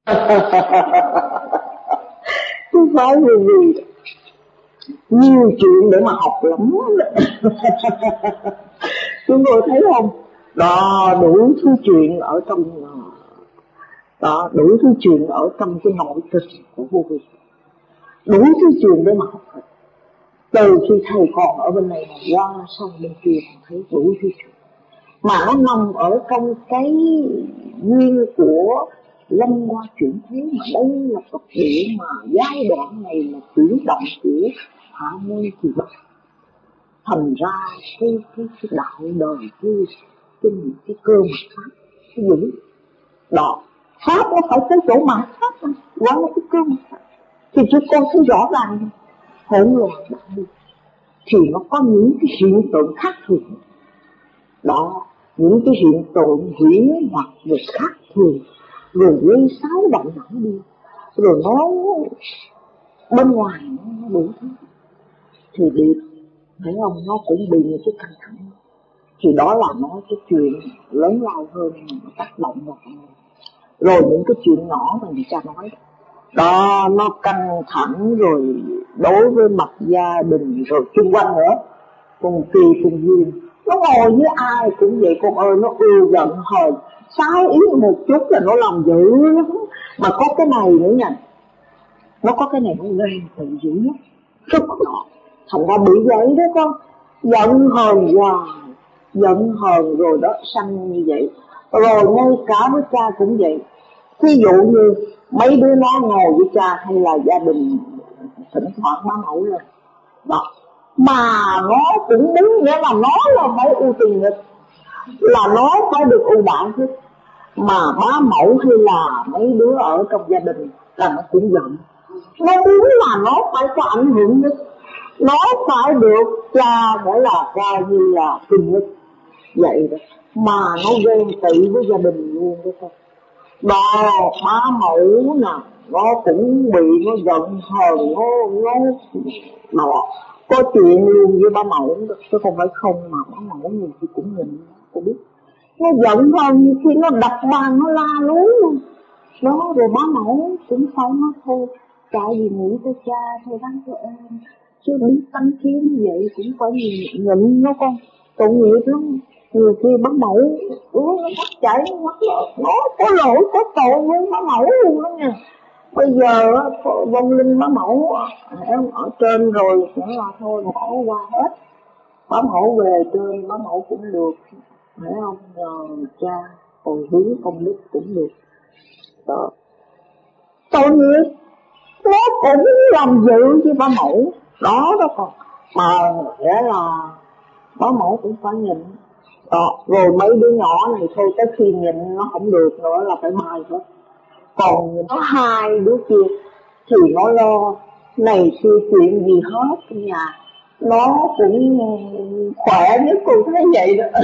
Không phải vì nhiều chuyện để mà học lắm. Chúng tôi thấy không? Đó, đủ thứ chuyện ở trong đó, đủ thứ chuyện ở trong cái nội tình của vô vi, đủ thứ chuyện để mà học. Từ khi thầy còn ở bên này mà qua sang bên kia thấy đủ thứ chuyện, mà nó nằm ở trong cái duyên của lâm qua chuyển thế. Mà đây là tập địa mà giai đoạn này là chuyển động của hạ môn kỳ bắc. Thành ra cái đạo đời cái cơ mà pháp cái dũng đó, pháp nó phải tới chỗ mà pháp mà gọi là cái cơ mà pháp. Thì chúng con thấy rõ ràng hỗn loạn đạo đi thì nó có những cái hiện tượng khác thường đó, những cái hiện tượng huyễn hoặc về khác thường, rồi gây xáo động não đi, rồi nó bên ngoài nó đủ thứ thì bị, thấy không, nó cũng bị những cái căng thẳng. Thì đó là nói cái chuyện lớn lao hơn nó tác động vào con người. Rồi những cái chuyện nhỏ mà người ta nói đó nó căng thẳng, rồi đối với mặt gia đình rồi xung quanh nữa, cùng kỳ cùng duyên, nó ngồi với ai cũng vậy con ơi. Nó ưa giận hờn sai ý một chút là nó làm dữ lắm. Mà có cái này nữa nha, nó có cái này nó ghen tự dữ lắm, rất rõ. Thành ra bị vậy đó con, giận hờn hoài, giận hờn rồi đó sanh như vậy. Rồi ngay cả với cha cũng vậy. Ví dụ như mấy đứa nó ngồi với cha hay là gia đình thỉnh thoảng bá mẫu lên đó, mà nó cũng muốn, nghĩa là nó là phải ưu tiên nhất, là nó phải được ưu đãi hết. Mà bá mẫu hay là mấy đứa ở trong gia đình là nó cũng giận. Nó muốn là nó phải có ảnh hưởng nhất, nó phải được cha gọi là coi như là kinh nhất vậy đó. Mà nó ghen tị với gia đình luôn đó con. Đó, bá mẫu nè, nó cũng bị nó giận hờn, nó có chuyện luôn với bá mẫu, chứ không phải không. Mà bá mẫu nhiều khi cũng nhìn, cô biết nó giận hơn, như khi nó đập bàn nó la lối luôn đó. Rồi bá mẫu cũng phải nói thôi, tại vì nghĩ tới cha thôi đáng cho em, chứ biết tánh khí như vậy cũng phải nhịn nó con, tội nghiệp lắm. Nhiều khi bá mẫu nó bắt chảy mắt nó có lỗi có tội với bá mẫu luôn đó nha. Bây giờ vong linh bá mẫu em ở trên rồi sẽ là thôi bỏ qua hết, bá mẫu về trên bá mẫu cũng được, phải không, nhờ cha còn hướng công đức cũng được đó. Tội nghiệp nó cũng làm dự với bá mẫu đó đó còn. Mà nghĩa là bá mẫu cũng phải nhịn đó. Rồi mấy đứa nhỏ này thôi, tới khi nhịn nó không được nữa là phải bài hết. Còn nó hai đứa kia thì nó lo này kia chuyện gì hết trong nhà, nó cũng khỏe nhất, cô thấy vậy đó.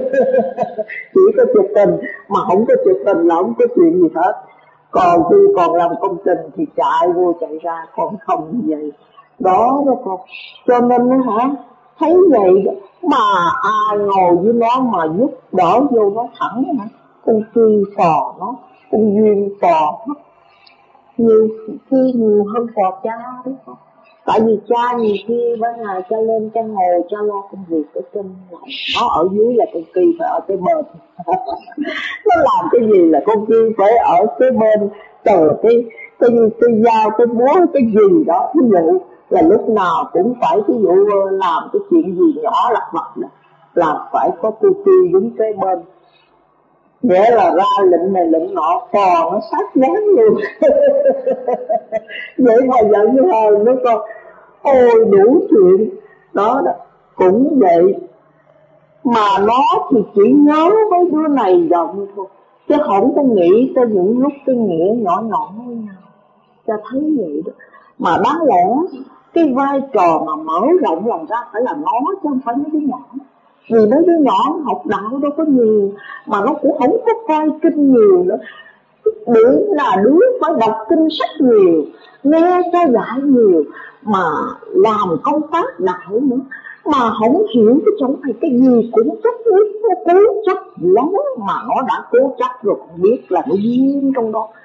Chỉ có chụp tình, mà không có chụp tình là không có chuyện gì hết. Còn khi còn làm công trình thì chạy vô chạy ra, còn không như vậy đó đó con. Cho nên hả, thấy vậy đó, mà ai ngồi với nó mà giúp đỡ vô nó thẳng hả, con kỳ phò nó, con duyên phò nó nhiều khi nhiều hơn phò cha đấy con. Tại vì cha nhiều khi ban ngày cha lên cha ngồi cha lo công việc ở trên này, nó ở dưới là con Kỳ phải ở cái bên. Nó làm cái gì là con Kỳ phải ở cái bên chờ cái dao, cái búa, cái gì đó. Ví dụ là lúc nào cũng phải, ví dụ làm cái chuyện gì nhỏ lặt vặt là phải có cô Kỳ đứng cái bên, nghĩa là ra lệnh này lệnh nọ, còn nó sát nhán luôn. Vậy mà giận hờn nó con. Ôi đủ chuyện đó đó. Cũng vậy, mà nó thì chỉ nhớ với đứa này giận thôi, chứ không có nghĩ tới những lúc cái nghĩa nhỏ nhỏ với nhau. Cha thấy vậy đó. Mà đáng lẽ cái vai trò mà mở rộng lòng ra phải là nó, chứ không phải mấy đứa nhỏ. Vì mấy đứa nhỏ học đạo đâu có nhiều, mà nó cũng không có coi kinh nhiều nữa. Đứa là đứa phải đọc kinh sách nhiều, nghe cho dạy nhiều, mà làm công tác đạo nữa, mà không hiểu cái chỗ này cái gì cũng chấp nhất, nó cố chấp lắm. Mà nó đã cố chấp rồi, không biết là nó duyên trong đó.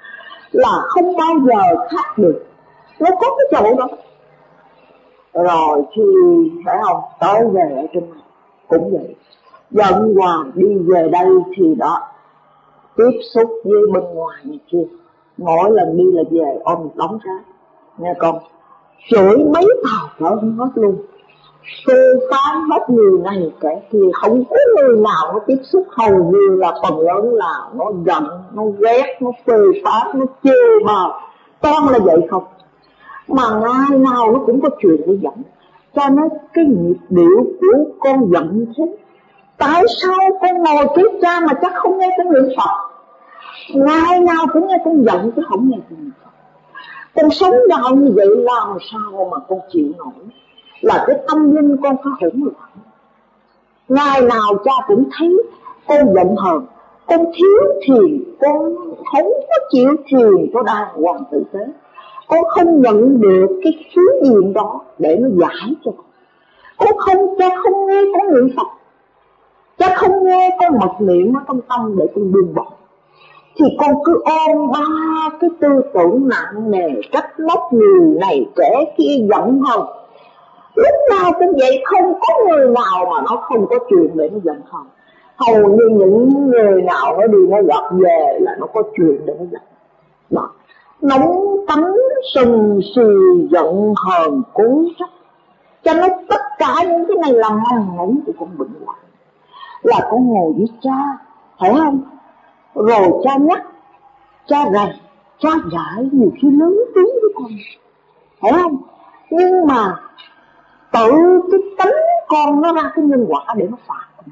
là không bao giờ khác được, nó có cái chỗ đó. Rồi khi phải không, tới về ở trên này cũng vậy, giận hoài đi về đây thì đó tiếp xúc với bên ngoài này kia, mỗi lần đi là về ôm một đống cái, nghe con, chửi mấy tàu cỡ hết luôn, phê phán hết người này kẻ kia, không có người nào nó tiếp xúc, hầu như là phần lớn là nó giận, nó ghét, nó phê phán, nó chê mà toàn là vậy không. Mà ngày nào nó cũng có chuyện để giận, cho nên cái nhịp điệu của con giận thế. Tại sao con ngồi trước cha mà chắc không nghe con niệm Phật, ngày nào cũng nghe con giận chứ không nghe con niệm Phật. Con sống nhau như vậy làm sao mà con chịu nổi, là cái tâm linh con có hỗn loạn. Ngày nào cha cũng thấy con giận hờn, con thiếu thiền, con không có chịu thiền có đàng hoàng tử tế, con không nhận được cái khí diện đó để nó giải cho con không, cha không nghe con niệm Phật, cha không nghe con mật niệm ở trong tâm để con buông bỏ, thì con cứ ôm ba cái tư tưởng nặng nề, trách móc người này kẻ kia, giận hờn. Lúc nào cũng vậy, không có người nào mà nó không có chuyện để nó giận hờn. Hầu như những người nào nó đi nó gặp về là nó có chuyện để nó giận. Đó, nóng tánh sân si giận hờn cố chấp, cho nên tất cả những cái này là mầm mống của con bệnh hoạn. Là con ngồi với cha, phải không? Rồi cha nhắc, cha rầy, cha dạy, nhiều khi lớn tiếng với con, phải không? Nhưng mà tự cái tánh con nó ra cái nhân quả để nó phạt con.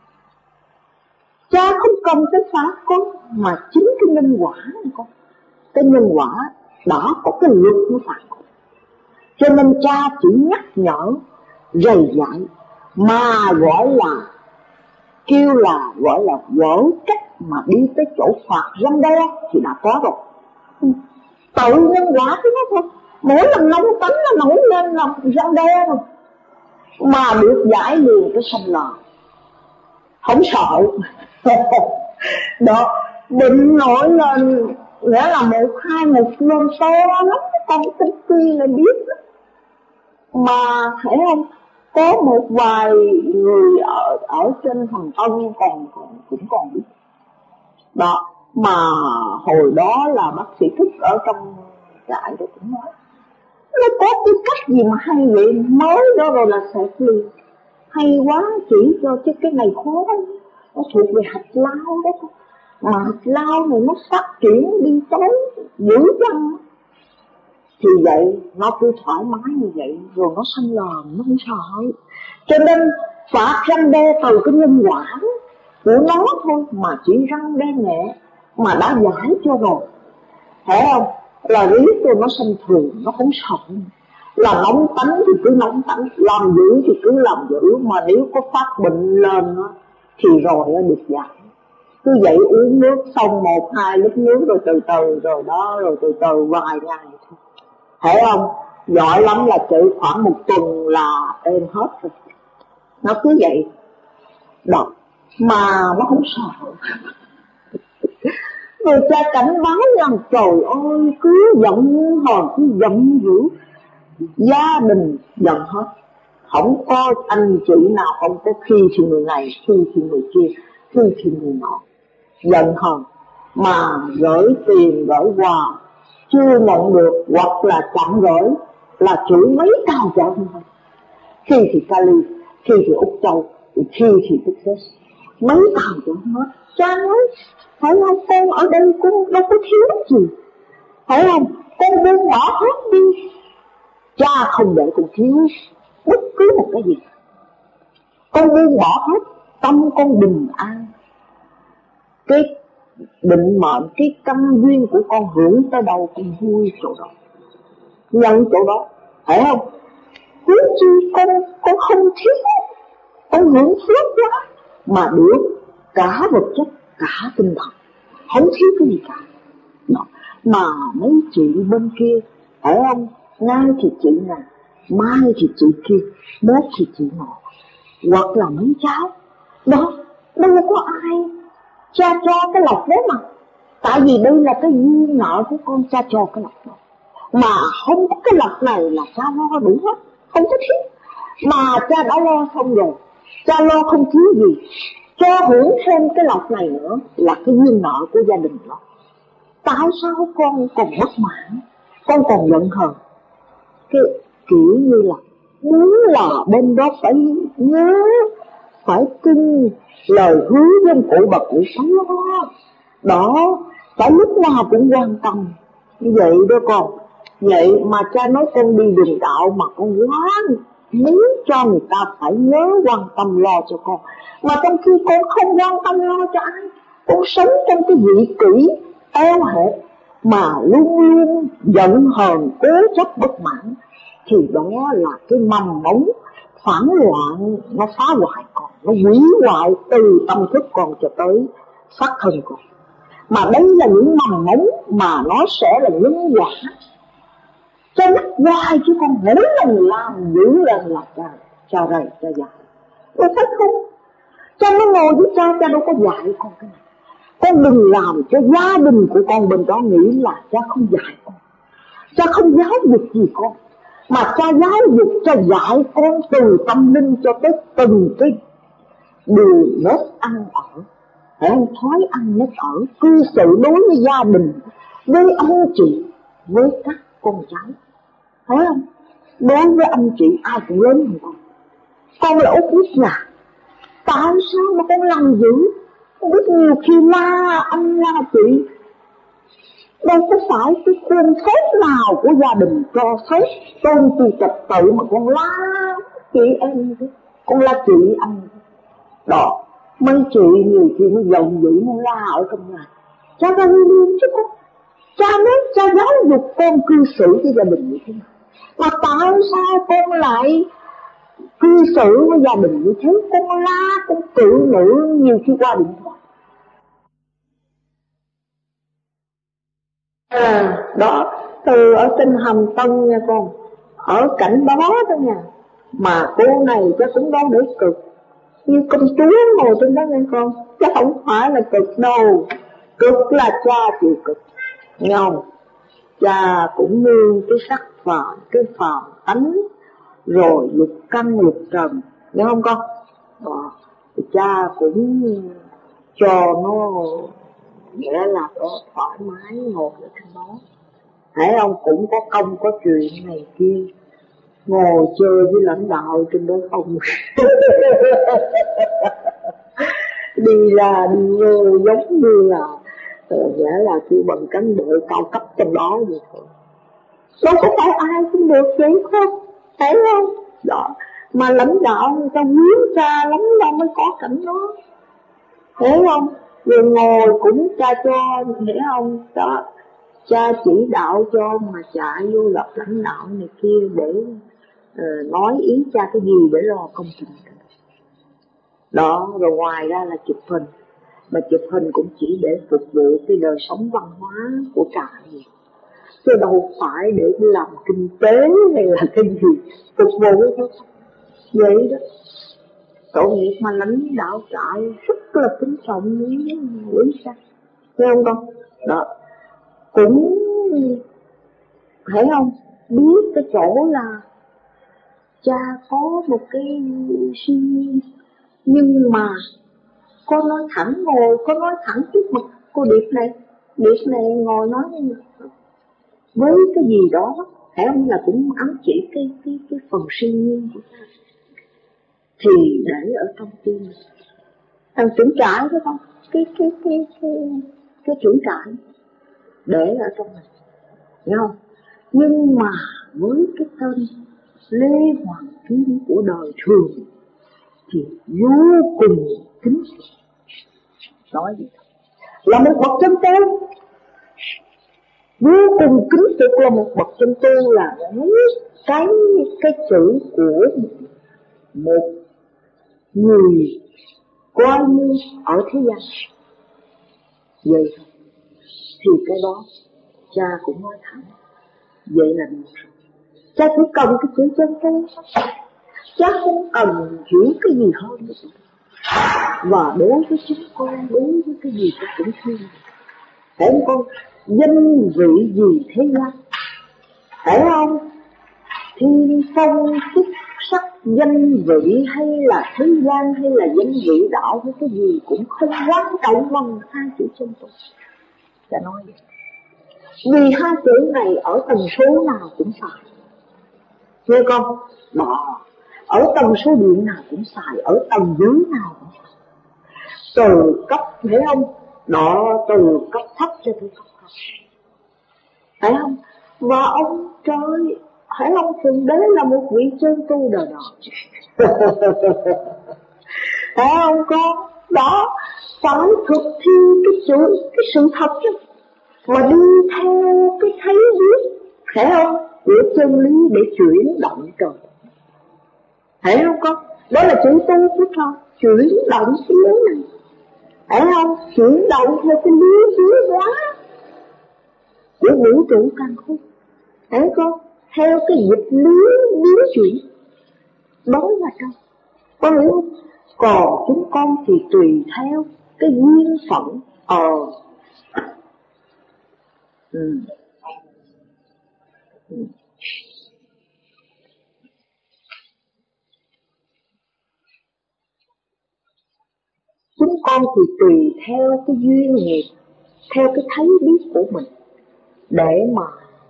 Cha không cần cái phạt con, mà chính cái nhân quả này con, cái nhân quả đã có cái luật nó phạt con. Cho nên cha chỉ nhắc nhở, rầy dạy, mà gọi là kêu là gọi là gỡ cách mà đi tới chỗ phạt răn đe thì đã có rồi. Tự nhân quả cái đó thôi, mỗi lần nóng tánh nó nổi lên là răn đe rồi, mà được giải liền cái sanh lời, không sợ. Đó, định nổi lên nghĩa là một hai một lần to lắm, con tinh quy là biết đó. Mà thấy không, có một vài người ở trên Hồng Tân cũng còn biết đó. Mà hồi đó là bác sĩ Thức ở trong trại đó cũng nói, nó có cái cách gì mà hay vậy, mới đó rồi là sẽ liền hay quá, chỉ cho chứ cái này khó, nó thuộc về hạt lao đó. Mà hạt lao này nó phát triển đi tới dữ dằn, thì vậy nó cứ thoải mái như vậy rồi nó sanh lờn, nó không sợ. Cho nên phạt răn đe từ cái nhân quả của nó thôi, mà chỉ răn đe nhẹ mà đã giải cho rồi, thấy không? Là riết cho nó sanh thường, nó không sợ. Là nóng tánh thì cứ nóng tánh, làm dữ thì cứ làm dữ, mà nếu có phát bệnh lên thì rồi nó được giải. Cứ vậy uống nước xong 1-2 lít nước rồi từ từ rồi đó, rồi từ từ vài ngày thôi, thấy không? Giỏi lắm là chỉ khoảng 1 tuần là êm hết rồi. Nó cứ vậy đó, mà nó không sợ. Người cha cảnh báo rằng trời ơi, cứ giận hờn, cứ giận dữ, gia đình giận hết, không có anh chị nào không có khi thì người này, khi thì người kia, khi thì người nọ. Giận hờn mà gửi tiền gửi quà chưa nhận được, hoặc là chậm gửi là chửi mấy cao chợ thôi. Khi thì Cali, khi thì Úc Châu, khi thì Texas, mấy cao chợ hết. Cha nói phải không, con ở đây con đâu có thiếu gì, phải không? Con buông bỏ hết đi, cha không để con thiếu bất cứ một cái gì. Con buông bỏ hết, tâm con bình an, cái định mệnh, cái căn duyên của con hưởng tới đâu con vui chỗ đó, nhận chỗ đó, phải không? Huống chi con không thiếu, con hưởng phước quá mà được cả vật chất cả tinh thần, không thiếu cái gì cả. Đó. Mà mấy chị bên kia, phải không? Nay thì chị này, mai thì chị kia, mốt thì chị nọ, hoặc là mấy cháu đó, đâu có ai cha cho cái lọc đó mà, Tại vì đây là cái duyên nợ của con, cha cho cái lộc này. Mà không có cái lộc này là cha lo đủ hết, không có thiếu. Mà cha đã lo xong rồi, cha lo không thiếu gì, cho hưởng thêm cái lộc này nữa là cái duyên nợ của gia đình đó. Tại sao con còn bất mãn, con còn giận hờn? Cái kiểu như là muốn là bên đó phải nhớ, phải tin lời hứa với cụ bà cụ phải lo đó, phải lúc nào cũng quan tâm như vậy đó con. Vậy mà cha nói con đi đường đạo mà con quá muốn cho người ta phải nhớ quan tâm lo cho con, mà trong khi con không quan tâm lo cho ai, con sống trong cái vị kỷ eo hẹp mà luôn luôn giận hờn, cố chấp bất mãn, thì đó là cái mầm mống phản loạn, nó phá hoại con, nó hủy hoại từ tâm thức con cho tới xác thân con. Mà đây là những mầm mống mà nó sẽ là nhân quả. Cha nhắc hoài chứ con mỗi lần làm dữ lên là cha rầy cha dạy. Con thấy không? Cha nó ngồi với cha đâu có dạy con cái này. Con đừng làm cho gia đình của con bên đó nghĩ là cha không dạy con, cha không giáo dục gì con, mà cha giáo dục, cha dạy con từ tâm linh cho tới từng cái điều nếp ăn ở, thói ăn nếp ở, cư xử đối với gia đình, với ông chị, với các con cháu, thấy không? Đối với anh chị ai cũng lớn hơn con là út út nhà. Tại sao mà con làm dữ? Con biết nhiều khi la anh la chị, đâu có phải cái khuôn phép nào của gia đình cho phép tôn trì trật tự mà con la chị em, con la chị anh đó. Mấy chị nhiều khi nó giận dữ, nó la ở trong nhà, cha ra đi chứ con. Cha nói cha giáo dục con cư xử với gia đình như thế nào, mà tại sao con lại cư xử với gia đình như thế? Con la, con cự nữ nhiều khi qua điện thoại. Đó, từ ở trên Hàm Tân nha con, ở cảnh đó đó nha, mà cô này chắc cũng đâu để cực như công chúa ngồi trên đó nghe con, chứ không phải là cực đâu. Cực là cha chịu cực, nghe không? Cha cũng nương cái sắc phàm, cái phàm tánh, rồi lục căn lục trần, nghe không con? Cha cũng cho nó nghĩa là nó thoải mái ngồi ở trên đó, thấy không? Cũng có công có chuyện này kia, ngồi chơi với lãnh đạo trên đó không. Đi ra đi vô giống như là nghĩa là kêu bằng cán bộ cao cấp trong đó vậy thôi. Đâu có phải ai cũng được vậy không, thấy không? Đó, mà lãnh đạo người ta quý cha lắm đâu mới có cảnh đó, thấy không? Rồi ngồi cũng cha cho, hiểu không? Đó, cha chỉ đạo cho mà chạy vô gặp lãnh đạo này kia để nói ý cha cái gì để lo công trình đó. Rồi ngoài ra là chụp hình, mà chụp hình cũng chỉ để phục vụ cái đời sống văn hóa của trại, chứ đâu phải để làm kinh tế hay là cái gì, phục vụ thôi vậy đó. Tội nghiệp mà lãnh đạo trại rất là kính trọng quý cha, thấy không con? Đó, cũng thấy không, biết cái chỗ là cha có một cái suy nghĩ, nhưng mà con nói thẳng, ngồi con nói thẳng trước mặt cô Điệp này ngồi nói với cái gì đó, thấy không, là cũng ám chỉ cái phần siêng nhiên của ta, thì để ở trong tim thằng trưởng trại phải không? Cái trưởng trại để ở trong này, hiểu không? Nhưng mà với cái tên Lê Hoàng Kim của đời thường thì vô cùng kính, nói gì là một bậc chân tu, vô cùng kính phục là một bậc chân tu, là cái chữ của một người coi như ở thế gian vậy thôi. Thì cái đó cha cũng nói thẳng, vậy là được rồi. Cha chỉ cần cái chữ chân tu, cha không cần hiểu cái gì hơn nữa. Và đối với chúng con, đối với cái gì con cũng thương. Phải không con? Danh vị gì thế gian, phải không? Thiên phong chức sắc danh vị hay là thế gian hay là danh vị đạo hay cái gì cũng không quan trọng bằng hai chữ chân tu. Đã nói vậy. Vì hai chữ này ở tần số nào cũng xài, nghe con? Đó, ở tần số điện nào cũng xài, ở tầng dưới nào cũng xài. Từ cấp, thấy không? Đó, từ cấp thấp cho tới cấp cao, phải không? Và ông trời, phải không? Thượng đế là một vị chân tu đời đời. Phải không con? Đó, phải thực thi cái sự thật đó, mà đi theo cái thấy biết, phải không? Của chân lý để chuyển động trời, phải không con? Đó là chữ tu của con, chuyển động cái lý này, phải không? Chuyển động theo cái lý biến hóa của vũ trụ càng khôn, phải không? Theo cái dịch lý biến chuyển, đó là trong, con hiểu không? Còn chúng con thì tùy theo cái duyên phận. Chúng con thì tùy theo cái duyên nghiệp, theo cái thấy biết của mình để mà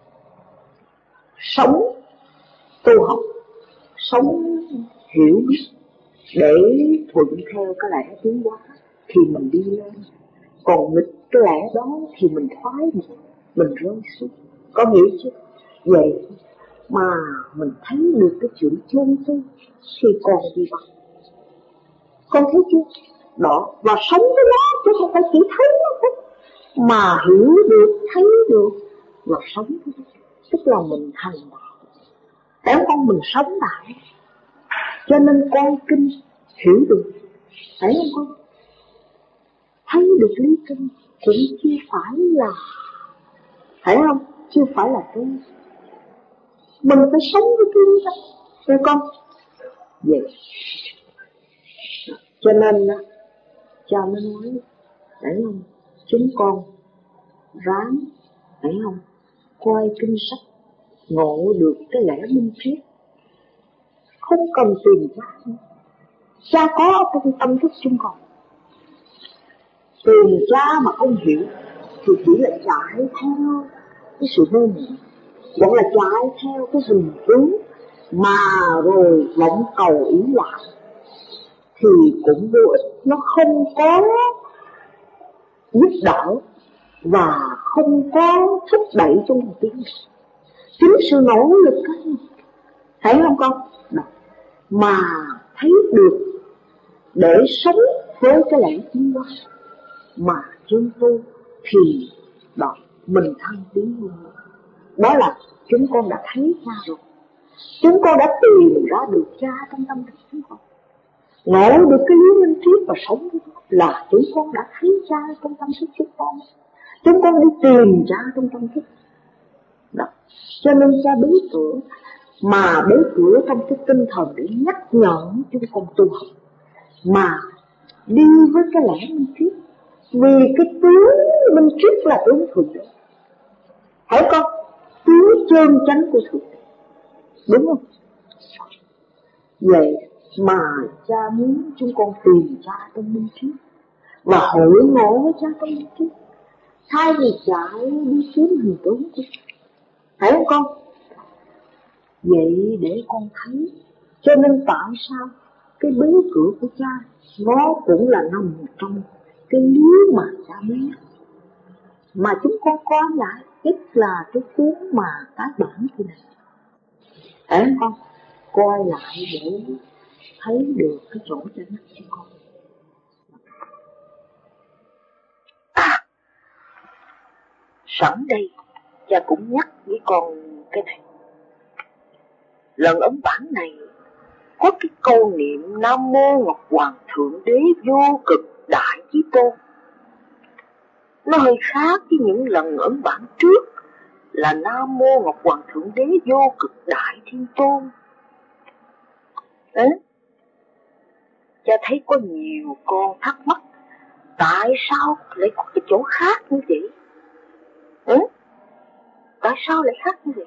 sống tu học, sống hiểu biết, để thuận theo cái lẽ tiến hóa thì mình đi lên, còn nghịch cái lẽ đó thì mình thoái mình rơi xuống. Có hiểu chứ? Vậy mà mình thấy được cái chữ chân tu thì còn gì bằng. Con thấy chưa? Đó, và sống với nó chứ không phải chỉ thấy nó thôi, mà hiểu được, thấy được và sống với nó, tức là mình thành đạo. Nếu con mình sống lại, cho nên coi kinh hiểu được, phải không con? Thấy được lý kinh cũng chưa phải là, phải không? Chưa phải là tôi. Mình phải sống với cái lý đó, nghe con? Vậy cho nên đó, cha mới nói, phải không? Chúng con ráng, phải không? Coi kinh sách, ngộ được cái lẽ minh triết, không cần tìm cha. Cha có trong tâm thức chúng con. Tìm cha mà không hiểu thì chỉ là chạy theo cái sự mơ mộng, hoặc là chạy theo cái hình tướng mà rồi vọng cầu ý lại thì cũng vô ích. Nó không có giúp đỡ và không có thúc đẩy trong một tiến. Chính sự nỗ lực đó, thấy không con? Đó. Mà thấy được để sống với cái lẽ tiến hóa mà chân tu thì đó mình thăng tiến hơn. Đó là chúng con đã thấy ra rồi, chúng con đã tìm ra được cha trong tâm thức chúng con, ngộ được cái lý minh triết và sống với nó là chúng con đã thấy cha trong tâm thức chúng con. Chúng con đi tìm cha trong tâm thức đó, cho nên cha bế cửa, mà bế cửa trong cái tinh thần để nhắc nhở chúng con tu học mà đi với cái lẽ minh triết. Vì cái tướng minh triết là tướng thượng đế, phải không? Tướng chân chánh của thượng đế, đúng không? Vậy mà cha muốn chúng con tìm cha trong minh triết và hội ngộ với cha trong minh triết, thay vì chạy đi kiếm hình tướng của cha, phải không con? Vậy để con thấy, cho nên tại sao cái bế cửa của cha nó cũng là nằm trong cái lý mà cha biết, mà chúng con coi lại nhất là cái cuốn mà cái bản kia này, phải không con? Coi lại để thấy được cái chỗ cho mắt cho con. Sẵn đây cha cũng nhắc với con cái này. Lần ấn bản này có cái câu niệm Nam Mô Ngọc Hoàng Thượng Đế Vô Cực Đại Chí Tôn. Nó hơi khác với những lần ấn bản trước là Nam Mô Ngọc Hoàng Thượng Đế Vô Cực Đại Thiên Tôn. Đấy, cha thấy có nhiều con thắc mắc tại sao lại có cái chỗ khác như vậy. Tại sao lại khác như vậy?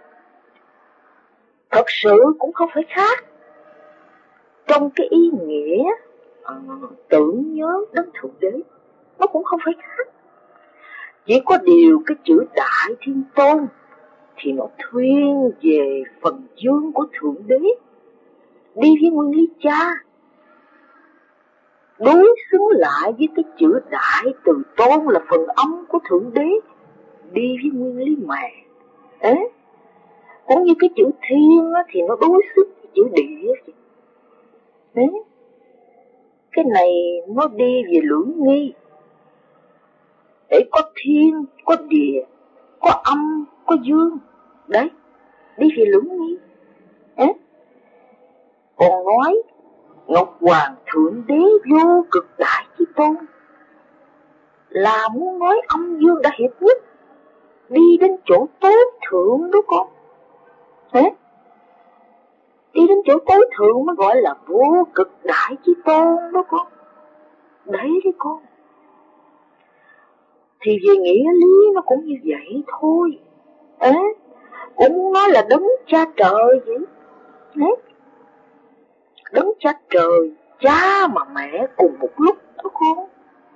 Thật sự cũng không phải khác. Trong cái ý nghĩa tưởng nhớ đến Thượng Đế, nó cũng không phải khác. Chỉ có điều cái chữ Đại Thiên Tôn thì nó thuyên về phần dương của Thượng Đế, đi với nguyên lý cha, đối xứng lại với cái chữ Đại Từ Tôn là phần âm của Thượng Đế, đi với nguyên lý mẹ. Cũng như cái chữ Thiên thì nó đối xứng với chữ Địa. Cái này nó đi về lưỡng nghi, để có thiên, có địa, có âm, có dương. Đấy, đi về lưỡng nghi. Còn nói Ngọc Hoàng Thượng Đế vô cực đại chí tôn là muốn nói âm dương đã hiệp nhất, đi đến chỗ tối thượng đó con. Đi đến chỗ tối thượng mới gọi là vô cực đại chí tôn đó con. Đấy đấy con. Thì về nghĩa lý nó cũng như vậy thôi. Cũng muốn nói là đấng cha trời vậy. Đấng cha trời, cha mà mẹ cùng một lúc đó con.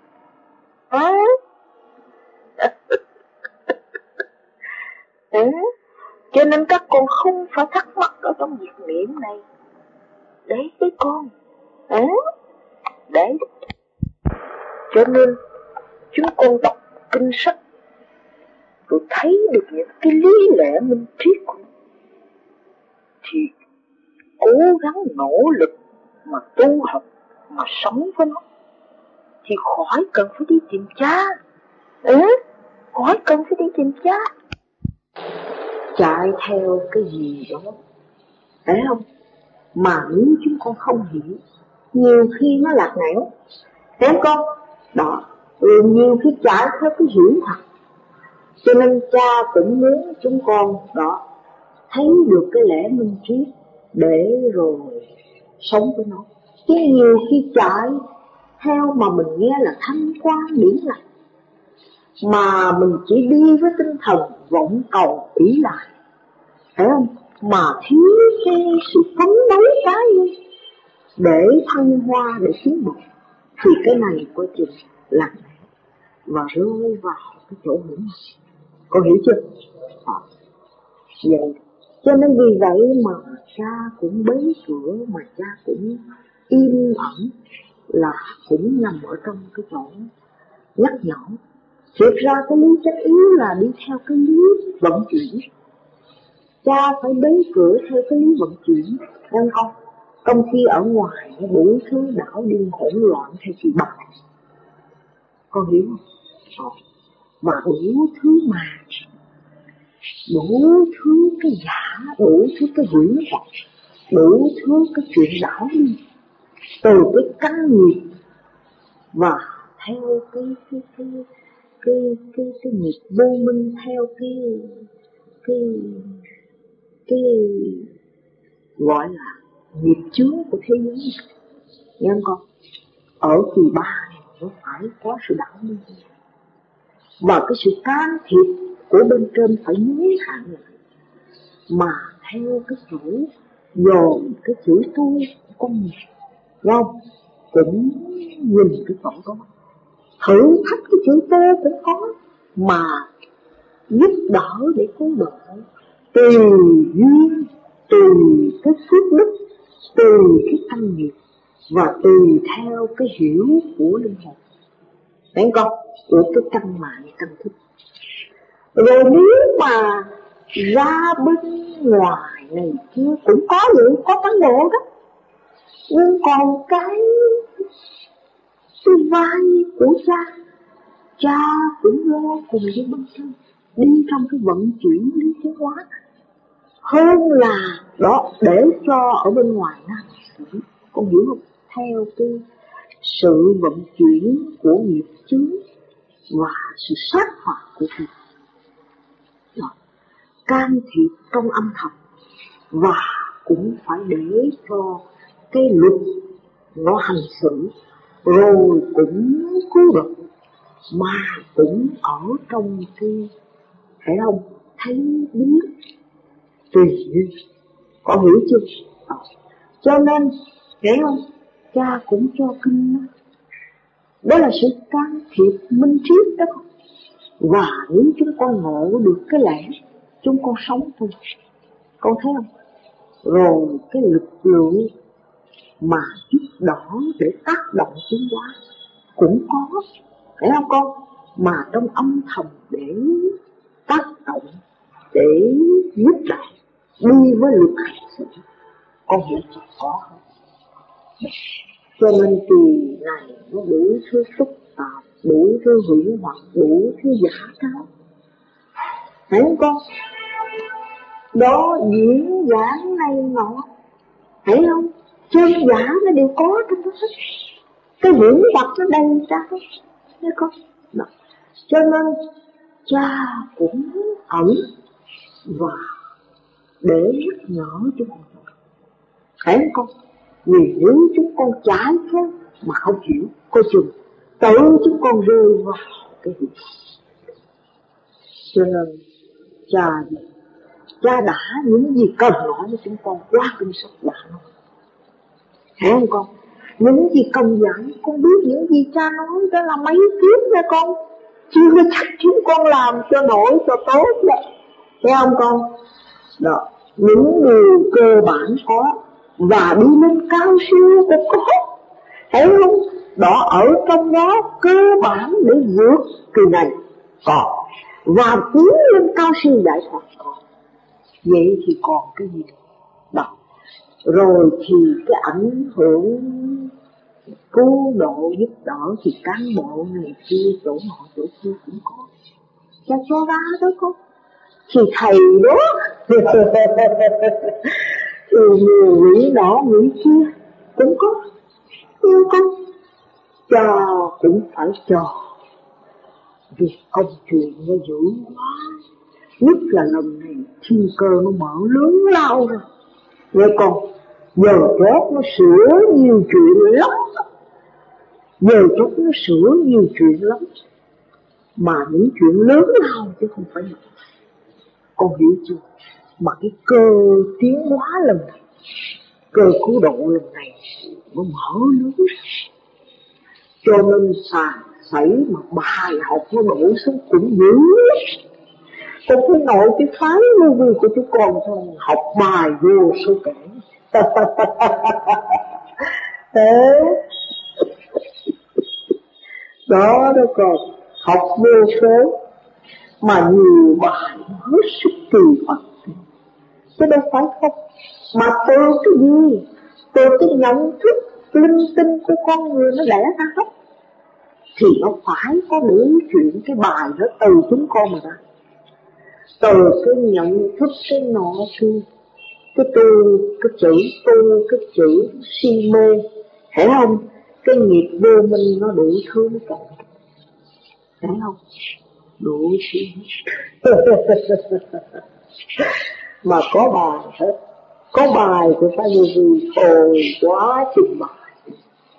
Cho nên các con không phải thắc mắc ở trong việc niệm này. Đấy cái con. Đấy. Cho nên chúng con đọc kinh sách rồi thấy được những cái lý lẽ minh triết của nó, thì cố gắng nỗ lực mà tu học, mà sống với nó, thì khỏi cần phải đi tìm cha. Khỏi cần phải đi tìm cha. Chạy theo cái gì đó, phải không? Mà nếu chúng con không hiểu, nhiều khi nó lạc nẻo, thấy không con? Đó, rồi nhiều khi chạy theo cái hiểu thật. Cho nên cha cũng muốn chúng con đó thấy được cái lẽ minh triết để rồi sống với nó. Chứ nhiều khi chạy theo mà mình nghe là thanh quan điển lành, mà mình chỉ đi với tinh thần vọng cầu ỷ lại, phải không? Mà thiếu cái sự phấn đấu cái để thăng hoa, để tiến bộ, thì cái này coi chừng lạc lẽ và rơi vào cái chỗ hiểm. Con hiểu chưa? Vậy cho nên vì vậy mà cha cũng bế cửa, mà cha cũng im ẩn, là cũng nằm ở trong cái chỗ nhắc nhở. Thực ra cái lý chất yếu là đi theo cái lý vận chuyển. Cha phải bế cửa theo cái lý vận chuyển, nên không? Trong khi ở ngoài đủ thứ đảo điên hỗn loạn theo chị bà, con hiểu không? Và đủ thứ mà, đủ thứ cái giả, đủ thứ cái huyễn hoặc, đủ thứ cái chuyện đảo đi, từ cái căn nghiệp và theo cái nghiệp vô minh, theo cái gọi là nghiệp chướng của thế giới này. Nghe không con? Ở kỳ ba này nó phải có sự đảo đi, và cái sự can thiệp của bên trên phải giới hạn lại, mà theo cái chỗ dồn cái chữ tôi của con người, không? Cũng nhìn cái chỗ đó, thử thách cái chữ tôi cũng có, mà giúp đỡ để cứu độ, tùy duyên, tùy cái phước đức, tùy cái tâm nghiệp, và tùy theo cái hiểu của linh hồn, thấy không? Của cái căn mạng căn thức. Rồi nếu mà ra bên ngoài này kia cũng có vậy, có vấn đề đó. Nhưng còn cái vai của cha cũng lo cùng với bên trên, đi trong cái vận chuyển lý tiến hóa, hơn là đó để cho ở bên ngoài ra. Con hiểu không? Theo cái sự vận chuyển của nghiệp chướng và sự sát phạt của nghiệp, can thiệp trong âm thầm, và cũng phải để cho cái luật nó hành xử, rồi cũng cứu độ, mà cũng ở trong cái, phải không? thấy biết tùy duyên, có hiểu chưa? Cho nên hiểu không, cha cũng cho kinh đó, đó là sự can thiệp minh triết đó. Và nếu chúng con ngộ được cái lẽ, chúng con sống thôi, con thấy không? Rồi cái lực lượng mà giúp đỡ để tác động tiến hóa cũng có, thấy không con? Mà trong âm thầm để tác động, để giúp đỡ đi với luật hành sự, con hiểu chưa? Có không? Cho nên kỳ này nó đủ thứ phức tạp, đủ thứ hủy hoại, đủ thứ giả tráo, thấy không con? Đó diễn giảng này nọ, thấy không? Chân giả nó đều có trong đó hết, cái viễn vật nó đầy ra hết, thấy không? Đó. Cho nên cha cũng ẩn và để nhắc nhở chúng con, thấy không con? Vì nếu chúng con trái theo mà không hiểu, coi chừng tự chúng con rơi vào cái gì. Cho nên cha đã những gì cần nói với chúng con qua kinh sách đã nói, thấy không con? Những gì cần dạy con biết, những gì cha nói đó là mấy kiếp nha con, chưa chắc chúng con làm cho nổi cho tốt đó, thấy không con? Đó, những điều cơ bản có và đi lên cao siêu cũng có, thấy không? Đó, ở trong đó cơ bản để vượt kỳ này còn, và tiến lên cao siêu giải thoát còn. Vậy thì còn cái gì đó? Rồi thì cái ảnh hưởng cứu độ giúp đỡ thì cán bộ này kia chỗ nọ chỗ kia cũng có, cha cho ra đó con. Thì thầy đó thì nhiều quỷ đó quỷ kia cũng có, yêu con. Cha cũng phải chờ, vì công chuyện nó dữ quá, nhất là lần này thiên cơ nó mở lớn lao rồi, nghe con. Giờ chót nó sửa nhiều chuyện lắm, giờ chót nó sửa nhiều chuyện lắm, mà những chuyện lớn lao chứ không phải là, con hiểu chưa? Mà cái cơ tiến hóa lần này, cơ cứu độ lần này nó mở lớn, cho nên xảy mà bài học nó đổ xuống cũng dữ lắm. Con cứ nội cái phái lưu vi của chúng con thôi, học bài vô số kể. Thế đó đó con, học vô số mà nhiều bài hết sức kỳ quặc, chứ đâu phải không. Mà từ cái gì? Từ cái nhận thức linh tinh của con người nó đẻ ra hết, thì nó phải có đủ chuyện cái bài đó từ chúng con mà ra. Từ cái nhận thức cái nọ kia, cái chữ si mê, hiểu không? Cái nghiệp vô minh nó đủ thứ nó cộng, hiểu không? Đủ thứ mà có bài hết, có bài của phải như gì hồi quá trình bài.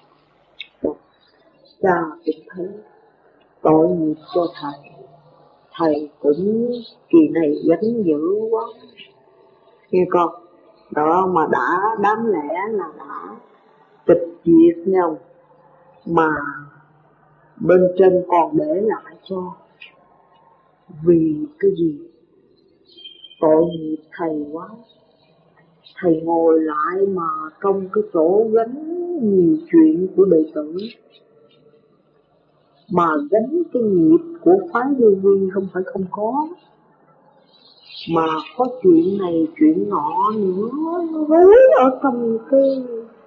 Cha cũng thấy tội nghiệp cho thầy cũng kỳ này gánh dữ quá, nghe con. Đó mà đã đáng lẽ là đã tịch diệt nhau, mà bên trên còn để lại cho, vì cái gì? Tội nghiệp thầy quá. Thầy ngồi lại mà trong cái chỗ gánh nhiều chuyện của đệ tử, mà gánh cái nghiệp của phái Lưu Vi không phải không có, mà có chuyện này chuyện nọ nữa, nó rối ở trong cái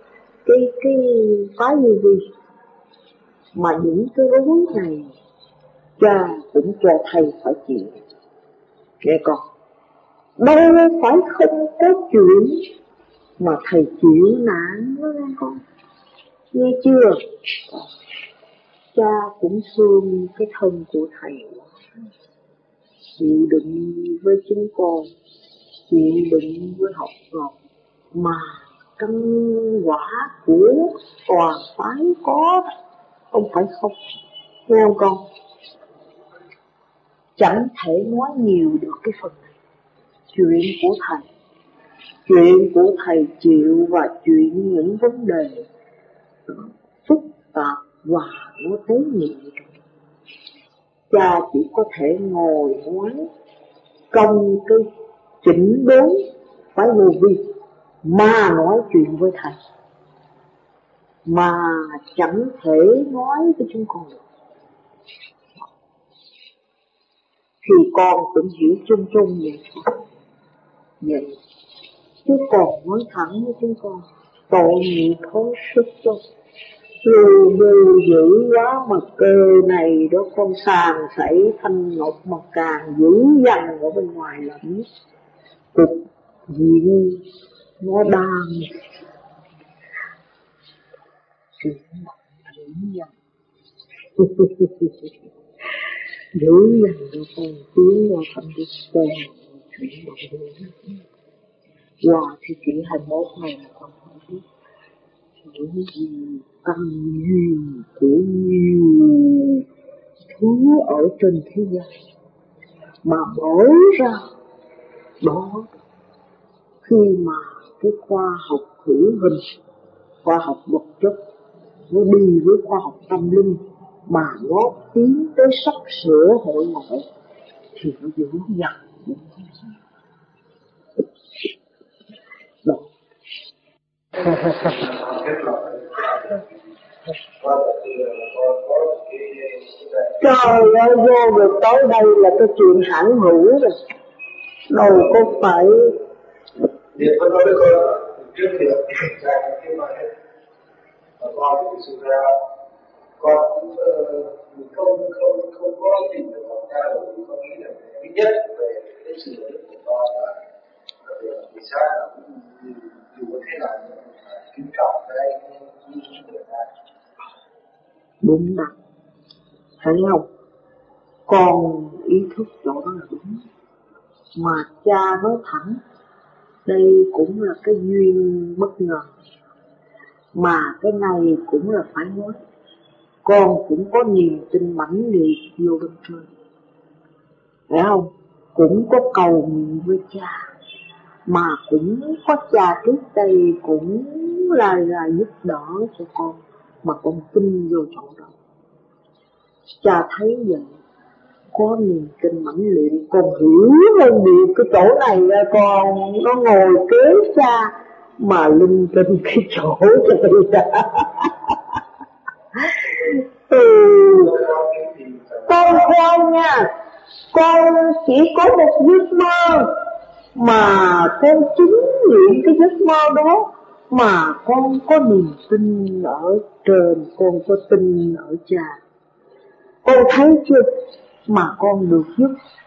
phái Lưu Vi. Mà những cái rối này cha cũng cho thầy phải chịu, nghe con. Đâu phải không có chuyện mà thầy chịu nạn đó nghe con, nghe chưa? Cha cũng thương cái thân của thầy, chịu đựng với chúng con, chịu đựng với học trò, mà căn quả của toàn phái có, không phải không, nghe không con? chẳng thể nói nhiều được cái phần này. Chuyện của thầy chịu và chuyện những vấn đề phức tạp và nó tế nhị. Cha chỉ có thể ngồi nói công cái chỉnh đốn phải vô vi mà nói chuyện với thầy, mà chẳng thể nói với chúng con được. Thì con cũng hiểu chung chung vậy. Chứ còn nói thẳng với chúng con, tội nghiệp khó sức đâu. Lưu dữ quá mà cơ này đó con sàn sảy thanh ngọc mà càng dữ dằn ở bên ngoài lắm. Cục diện nó đang chuyện dữ dằn. Dữ dằn cho con tiến vào thành đức tên chuyện động đến. Qua thế kỷ 21 này là con không biết những gì căn duyên của nhiều thứ ở trên thế gian mà mở ra đó khi mà cái khoa học hữu hình, khoa học vật chất nó đi với khoa học tâm linh mà nó tiến tới sắp sửa hội ngộ thì nó dữ dằn đó. Trời ơi, vô được tới đây là cái chuyện hẳn hữu rồi, đâu có phải. Điện phân nói với con trước thì là cái mà con thì thực ra con cũng không có tìm được con trai, bởi vì con nghĩ là thứ nhất về cái sự nỗ lực của con là vì sao là dù có thế nào kính trọng cái người ta. Đúng đó, thấy không? Con ý thức chỗ đó là đúng. Mà cha nói thẳng, đây cũng là cái duyên bất ngờ, mà cái này cũng là phải nói. Con cũng có niềm tin mãnh liệt vô bên trên, phải không? Cũng có cầu nguyện với cha, mà cũng có cha trước đây cũng là giúp đỡ cho con, mà con tin vô chỗ đó. Cha thấy vậy, có niềm tin mãnh liệt, con hiểu hơn điều cái chỗ này ra, con nó ngồi kế cha mà linh tinh cái chỗ này ra. Con khoan nha, con chỉ có một giấc mơ mà con chứng nghiệm cái giấc mơ đó, mà con có niềm tin ở trên, con có tin ở cha. Con thấy chưa, mà con được giúp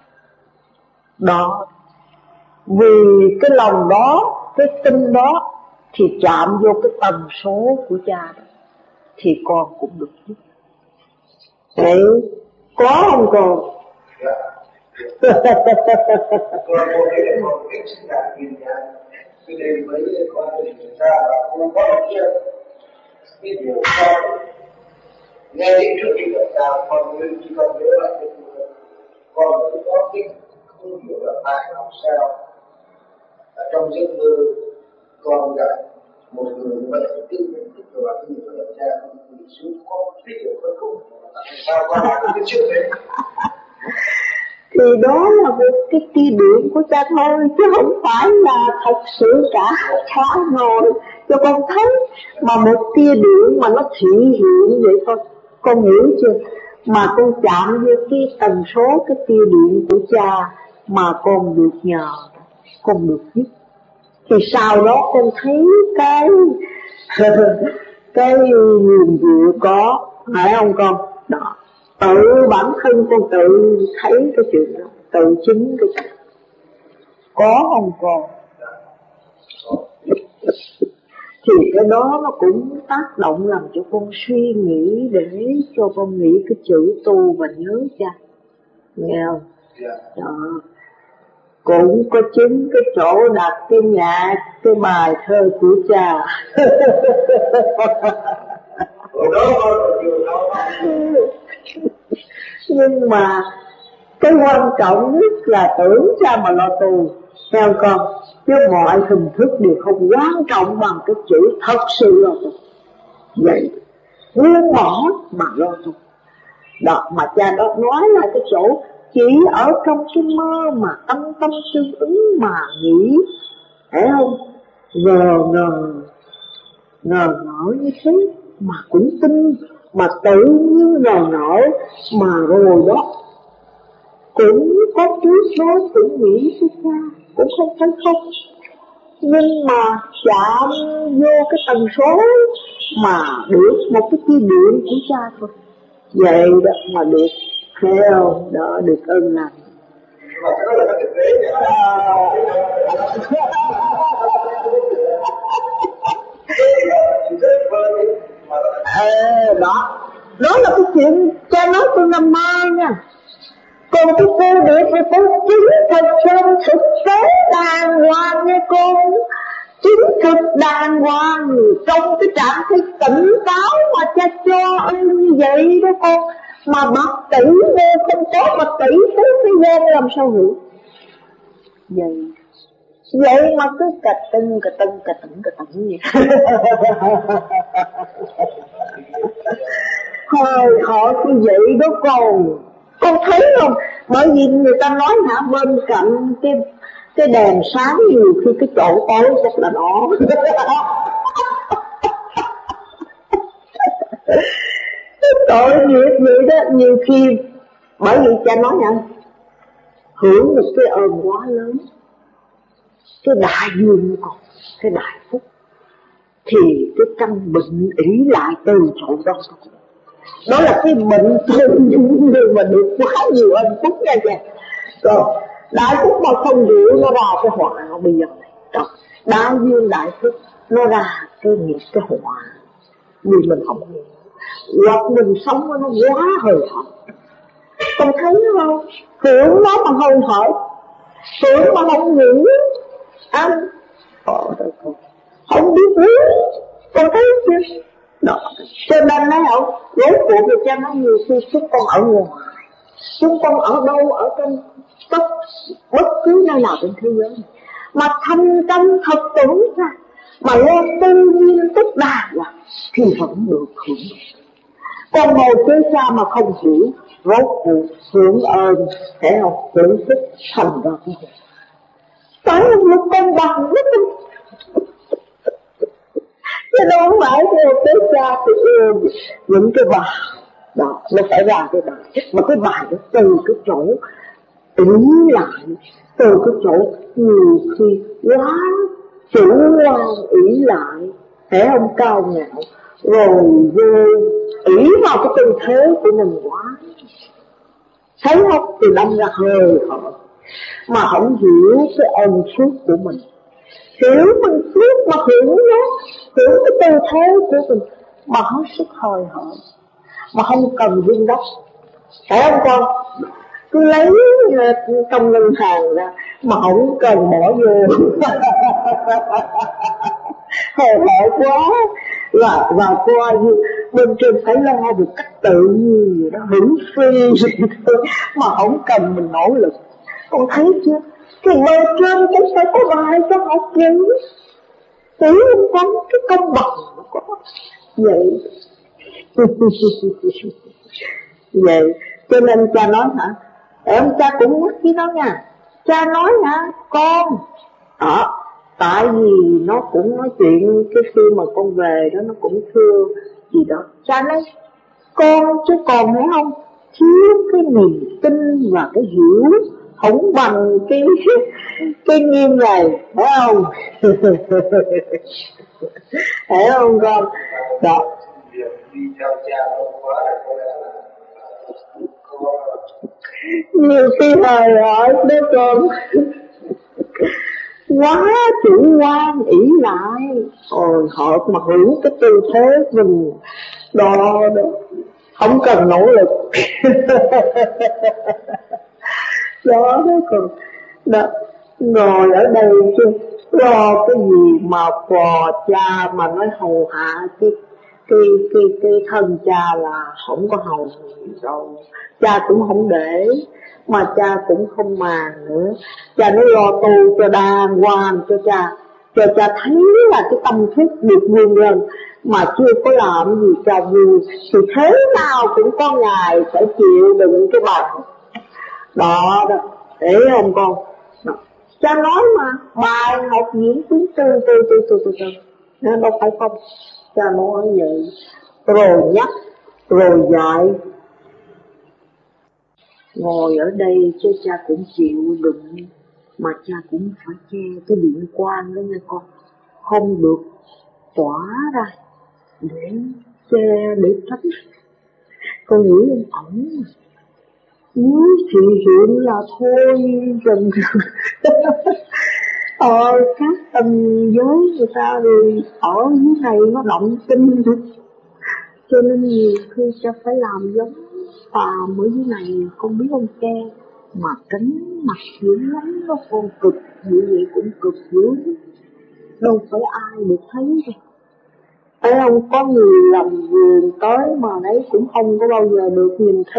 đó. Vì cái lòng đó, cái tin đó thì chạm vô cái tần số của cha đó, thì con cũng được giúp. Đấy, có không con? Con thấy là con biết sinh đạt nhìn nha. Cái đây mới có thể người ta là không có được cái điều con nghe đến trước khi gặp ta, con chỉ con nhớ lại cái con mới có cái không hiểu là tại làm sao ở trong giấc mơ con gặp một người như vậy tự nhận thức và tự nhận là cha không bị xuống có cái điều cuối cùng tại sao con đã có cái chuyện đấy. Thì đó là một cái tia điện của cha thôi, chứ không phải là thật sự cả thoáng rồi cho con thấy, mà một tia điện mà nó thị hiện vậy thôi, con hiểu chưa? Mà con chạm vô cái tần số cái tia điện của cha mà con được nhờ, con được giúp, thì sau đó con thấy cái niềm diệu có, phải không con? Đó, tự bản thân con tự thấy cái chuyện đó, tự chứng cái chuyện đó. Có không con? Thì cái đó nó cũng tác động làm cho con suy nghĩ, để cho con nghĩ cái chữ tu và nhớ cha, nghe không? Đó, cũng có chứng cái chỗ đặt cái nhạc, cái bài thơ của cha. Nhưng mà Cái quan trọng nhất là tưởng ra mà lo tu, theo con, chứ mọi hình thức đều không quan trọng bằng cái chữ thật sự lo tu. Vậy buông bỏ mà lo tu. Đó mà cha đó nói là cái chỗ chỉ ở trong cái mơ mà tâm tâm tương ứng mà nghĩ, phải không? Ngờ ngỡ như thế mà cũng tin, mà tự nhiên ngờ ngỡ mà rồi đó cũng có chút số cũng nghĩ với cha, cũng không thấy không. Nhưng mà chạm vô cái tần số mà được một cái chi điện của cha thôi. Vậy đó mà được theo đó, được ơn lành. Đó là cái chuyện cha nói tôi nằm mơ nha. Còn cái cô để thì tôi chính thực trong thực tế đàng hoàng nha con. Chính thực đàng hoàng trong cái trạng thái tỉnh táo mà cha cho ơn như vậy đó con. Mà bậc tỷ vô không có, bậc tỷ phú thế gian làm sao hiểu. Vậy mà cứ cà tưng vậy. Hồi họ như vậy đó con thấy không? Bởi vì người ta nói hả, bên cạnh cái đèn sáng nhiều khi cái chỗ tối rất là nó. Tội nghiệp vậy đó, nhiều khi bởi vì cha nói hả, hưởng một cái ơn quá lớn, cái đại duyên còn, cái đại phúc, thì cái căn bệnh ỷ lại từ chỗ đó. Đó là cái bệnh nhưng mà được quá nhiều ân phúc nha cha. Rồi đại phúc mà không hiểu nó ra cái họa bây giờ này. Đó, đại duyên đại phúc nó ra cái nghiệp cái họa vì mình không hiểu, hoặc mình sống nó quá hời hợt. Con thấy không? Hưởng nó mà hời hợt, hưởng mà không hiểu ăn không biết uống, con thấy chưa? Đó. Cho nên nói không, rốt cuộc thì cha nói nhiều khi chúng con ở ngoài, chúng con ở đâu, ở trong bất cứ nơi nào trên thế giới này, mà thành tâm thật tưởng ra, mà lo tư nhiên tức đàng hoàng thì vẫn được hưởng. Còn ngồi chơi xa mà không hiểu, rốt cuộc hưởng ơn, phải không? Hưởng phúc thành ra cái gì? Phải là một con bằng rất là chứ đâu phải theo tới cha thì yêu những cái bài đó, nó phải ra cái bài, mà cái bài đó từ cái chỗ ý lại, từ cái chỗ nhiều khi quá chủ quan ý lại, phải không, cao ngạo, rồi vô ý vào cái tư thế của mình quá, thấy không, thì đâm ra hời hợt mà không hiểu cái ân phước của mình. Hiểu mình phước mà hiểu nó, hiểu cái tư thế của mình mà hết sức hời hợt, mà không cần viên đất, phải không con? Cứ lấy trong ngân hàng ra mà không cần bỏ vô. Hời hợt quá và qua như bên trên phải lo được cách tự nhiên vậy đó, hưởng free vậy thôi mà không cần mình nỗ lực. Con thấy chưa? Thì bề trên cũng phải có bài cho học chữ, chỉ không có cái công bằng nó có vậy. Vậy cho nên cha nói hả, em cha cũng nhắc với nó nha, cha nói hả con đó, tại vì nó cũng nói chuyện cái khi mà con về đó, nó cũng thưa gì đó, cha nói con chứ còn thấy không, thiếu cái niềm tin và cái hiểu không bằng cái nghiêm này, phải không? Phải không con? Đó. Nhiều khi hời hợt đó con, quá chủ quan ỷ lại, họ mà hưởng cái tư thế mình đó, không cần nỗ lực. Đó còn đó, ngồi ở đây chứ lo cái gì mà phò cha mà nói hầu hạ chứ cái thân cha là không có hầu đâu, cha cũng không để, mà cha cũng không màng nữa. Cha nó lo tu cho đàng hoàng cho cha thấy là cái tâm thức được vươn lên, mà chưa có làm gì cho vui thì thế nào cũng có ngày phải chịu đựng cái bài đó đó, để không con đó. Cha nói mà, bài học diễn tiến từ nên đâu phải không. Cha nói vậy rồi nhắc rồi dạy. Ngồi ở đây chứ cha cũng chịu đựng, mà cha cũng phải che cái điện quang đó nha con, không được tỏa ra để che, để tránh. Con nghĩ ông ổng nếu thị hiện là thôi dần các tâm giới người ta rồi ở dưới này nó động tinh, cho nên nhiều khi cha phải làm giống phàm ở dưới này, con biết không cha, mà tránh mặt dữ lắm đó con, cực như vậy cũng cực dữ, đâu phải ai được thấy đâu. Thấy không, có người làm vườn tới mà đấy cũng không có bao giờ được nhìn thấy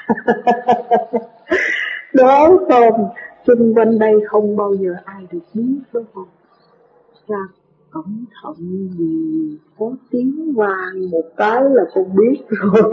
đó không, xung quanh đây không bao giờ ai được biết đó không. Cha cẩn thận vì có tiếng vang một cái là con biết rồi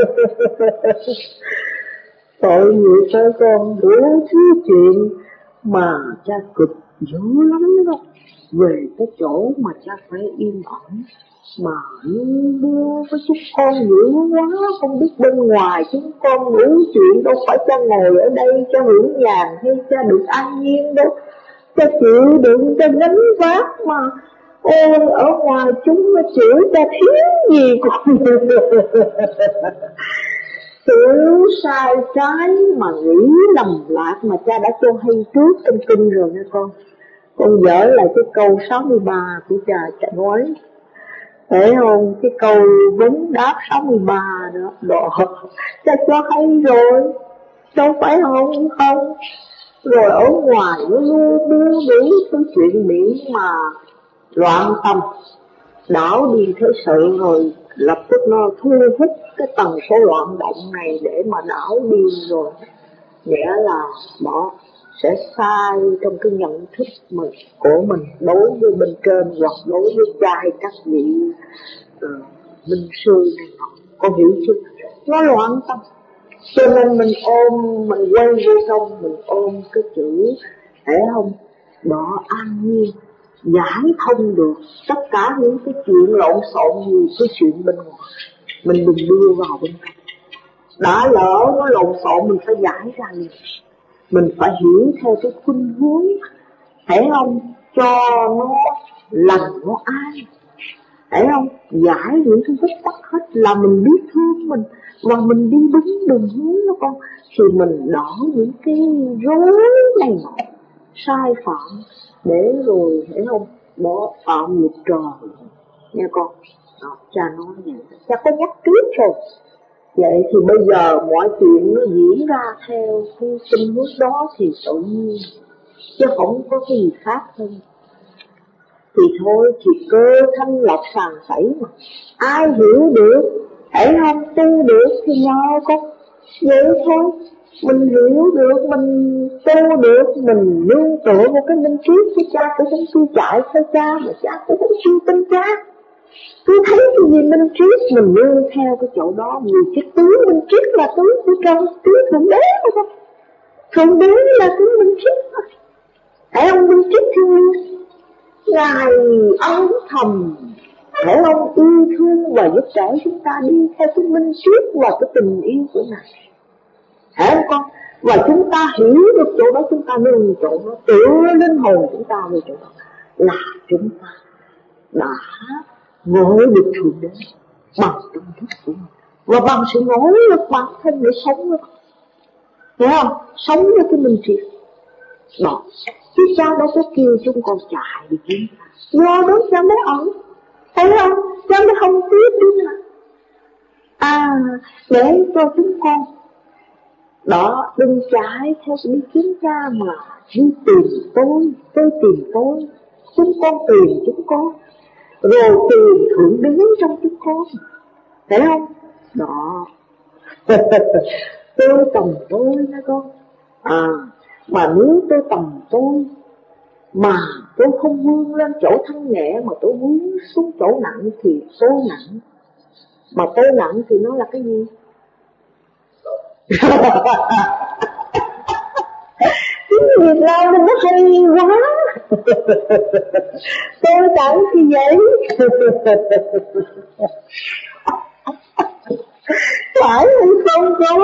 tội nghiệp cho con đủ thứ chuyện mà cha cực dữ lắm đó. Về cái chỗ mà cha phải yên ổn, mà luôn đưa với chúng con dữ quá, không biết bên ngoài chúng con đủ chuyện, đâu phải cha ngồi ở đây cha hưởng nhàn hay cha được an nhiên đâu, cha chịu đựng, cha gánh vác mà. Ôi ở ngoài chúng nó chửi cha thiếu gì con tưởng sai trái mà nghĩ lầm lạc, mà cha đã cho hay trước trong kinh rồi nha con. Con dở lại cái câu 63 của cha nói, thấy không, cái câu vấn đáp 63 đó, cha cho hay rồi, đâu phải không. Rồi ở ngoài nó luôn đủ thứ chuyện miệng mà loạn tâm, đảo đi thế sự, rồi lập tức nó thu hút cái tần số loạn động này để mà đảo đi, rồi nghĩa là đó sẽ sai trong cái nhận thức của mình đối với bên trên, hoặc đối với cha hay các vị minh sư này nọ, con hiểu chưa? Nó loạn tâm, cho nên mình quay vô trong, mình ôm cái chữ, thấy không, đó an nhiên, giải thông được tất cả những cái chuyện lộn xộn như cái chuyện bên ngoài, mình đừng đưa vào bên trong. Đã lỡ nó lộn xộn mình phải giải ra liền, mình phải hiểu theo cái khuynh hướng, thấy không, cho nó lành nó an, thấy không, giải những cái vết tắc hết là mình biết thương mình, và mình đi đúng đường hướng đó con, thì mình đỡ những cái rối này nọ sai phạm, để rồi thấy không, đó phạm nghiệp trời nghe con. Đó, cha nói vậy, cha có nhắc trước rồi. Vậy thì bây giờ mọi chuyện nó diễn ra theo cái tình huống đó thì tự nhiên, chứ không có cái gì khác hơn. Thì thôi, thì cơ thanh lọc sàn sảy mà, ai hiểu được, thấy không, tu được thì nhờ con, vậy thôi. Mình hiểu được, mình tu được, mình nương tựa một cái minh triết của cha, cũng không suy chạy theo cha, mà cha cũng không suy tin cha. Cứ thấy cái gì minh triết mình nương theo cái chỗ đó, vì cái tướng minh triết là tướng của trời, tướng thượng đế mà không, thượng đế là tướng minh triết mà. Thấy không, minh triết thương Ngài âm thầm, thấy không, yêu thương và giúp đỡ chúng ta đi theo cái minh triết và cái tình yêu của Ngài, thấy không con? Và chúng ta hiểu được chỗ đó, chúng ta nương chỗ đó, tựa linh hồn chúng ta về chỗ đó, là chúng ta đã ngộ được thượng đế bằng tâm thức của mình, và bằng sự nỗ lực bản thân để sống được, hiểu không? Sống với cái minh triết đó. Chứ cha đâu có kêu chúng con chạy đi kiếm, do đó cha mới ẩn, thấy không? Cha mới không tiếp đi là để cho chúng con đó đừng chạy theo đi kiếm cha, mà đi tìm tôi tìm tôi, chúng con tìm chúng con. rồi tìm thượng đế trong chúng con, thấy không? Đó. Tôi tầm tôi nha con. Mà nếu tôi tầm tôi mà tôi không vươn lên chỗ thanh nhẹ, mà tôi vươn xuống chỗ nặng thì tôi nặng. Mà tôi nặng thì nó là cái gì? Tiếng Việt Nam nó hay quá. Tôi nặng thì vậy. Phải hay không con?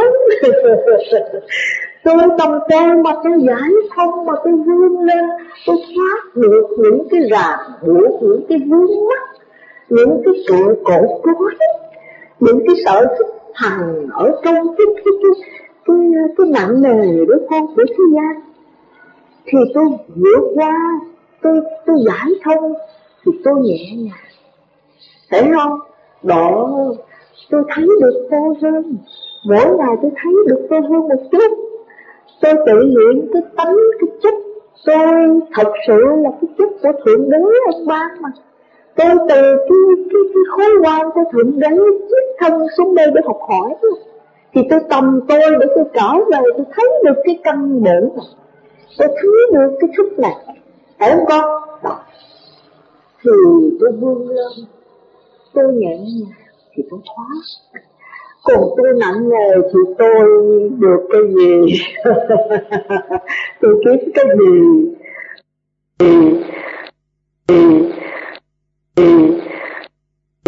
Tôi tầm tôi mà tôi giải thông, mà tôi vươn lên, tôi thoát được những cái ràng buộc, những cái vướng mắc, những cái sự cổ quái, những cái sở thích hằn ở trong cái nặng nề đó con của thế gian, thì tôi vượt qua, tôi giải thông thì tôi nhẹ nhàng, thấy không? Đó, tôi thấy được tôi hơn, mỗi ngày tôi thấy được tôi hơn một chút. Tôi tự hiện cái tánh, cái chất tôi thật sự là cái chất của Thượng Đế ông ban mà. Tôi từ cái khối quan của Thượng Đế chiết thân xuống đây để học hỏi. Thì tôi tầm tôi để tôi trở về, tôi thấy được cái căn bổn, tôi thấy được cái thức này, phải không con? Thì tôi vươn lên, tôi nhẹ nhàng thì tôi thoát. Còn tôi nặng nề thì tôi được cái gì? Tôi kiếm cái gì?